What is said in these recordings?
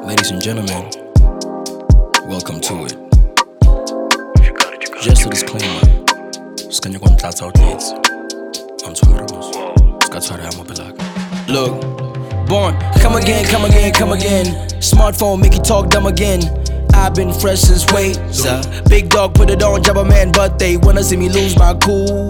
Ladies and gentlemen, welcome to it. Just a disclaimer. Skanya kwa mtlatsa outlays. I'm Twaramos. Skatare amabelag. Look, born, come again, come again, come again. Smartphone make you talk dumb again. I've been fresh since way. Big dog put it on, Jabba man, but they wanna see me lose my cool.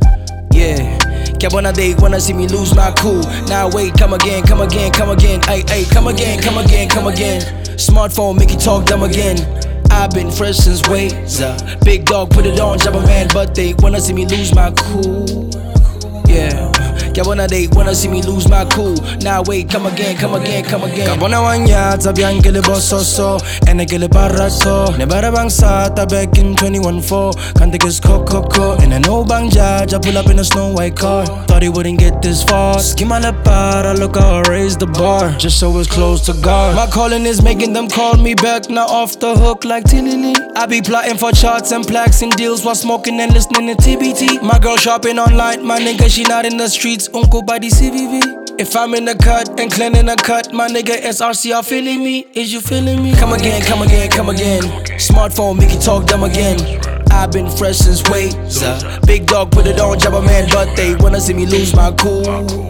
Yeah. Cabana, they wanna see me lose my cool. Now wait, come again, come again, come again. Ay, come again, come again, come again. Smartphone make you talk dumb again. I've been fresh since way. Big dog put it on, Jabba man, but they wanna see me lose my cool. Yeah. Cabana, they wanna see me lose my cool. Now wait, come again, come again, come again. Cabana wanya tabian gele bososo, ene gele barato. Nebara bang sata back in 21-4. Can't take his coco, and I know bang judge. I pull up in a snow white car. Thought he wouldn't get this far. Schema la para, look how I raised the bar. Just so it's close to God. My calling is making them call me back. Now off the hook like Tilly. I be plotting for charts and plaques and deals while smoking and listening to TBT. My girl shopping online, my nigga, she not in the streets. Uncle by the CVV. If I'm in the cut and cleaning the cut, my nigga SRC are feeling me. Is you feeling me? Come again, come again, come again. Smartphone make you talk dumb again. I've been fresh since way. Big dog put it on, Jabba man, but they wanna see me lose my cool.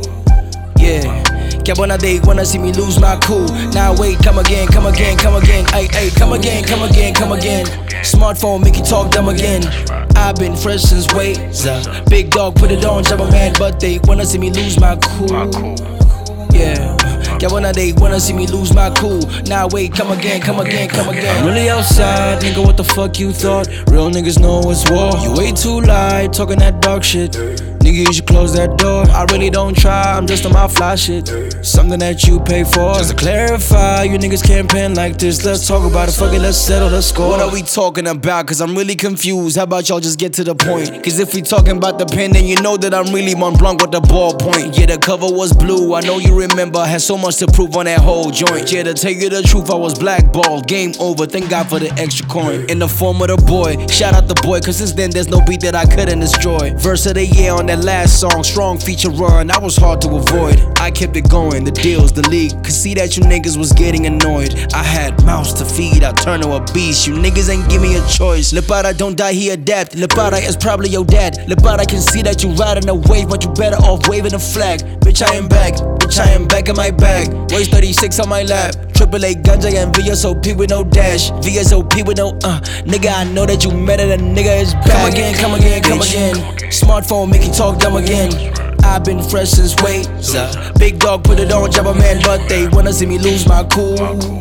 Yeah. Cabana, they wanna see me lose my cool. Now wait, come again, come again, come again. Ay, come again, come again, come again. Smartphone make you talk dumb again. I've been fresh since way. Big dog put it on, Jabba man, but they wanna see me lose my cool. Yeah. Cabana, they wanna see me lose my cool. Now wait, come again, come again, come again. I'm really outside, nigga, what the fuck you thought? Real niggas know it's war. You way too light, talking that dog shit. Nigga, you should close that door. I really don't try, I'm just on my fly shit. Something that you pay for. Just to clarify, you niggas can't pen like this. Let's talk about it, fuck it, let's settle the score. What are we talking about? Cause I'm really confused. How about y'all just get to the point? Cause if we talking about the pen, then you know that I'm really Mont Blanc with the ballpoint. Yeah, the cover was blue, I know you remember. Had so much to prove on that whole joint. Yeah, to tell you the truth, I was blackballed. Game over, thank God for the extra coin. In the form of the boy, shout out the boy. Cause since then there's no beat that I couldn't destroy. Verse of the year on that last song, strong feature run, that was hard to avoid. I kept it going, the deals, the league. Could see that you niggas was getting annoyed. I had mouths to feed, I turned to a beast. You niggas ain't give me a choice. Lepara don't die, he adapt. Lepara is probably your dad. Lepara can see that you riding a wave, but you better off waving a flag. Bitch, I am back. Bitch, I am back in my bag. Waist 36 on my lap. AAA ganja and VSOP with no dash. VSOP with no nigga, I know that you mad at a nigga is back. Come again, come again, come again. Smartphone make you talk dumb again. I've been fresh since way. Big dog put it on, Jabba man, but they wanna see me lose my cool.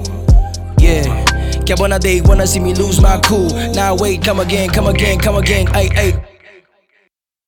Yeah. Cabana, they wanna see me lose my cool. Now wait, come again, come again, come again. Ay.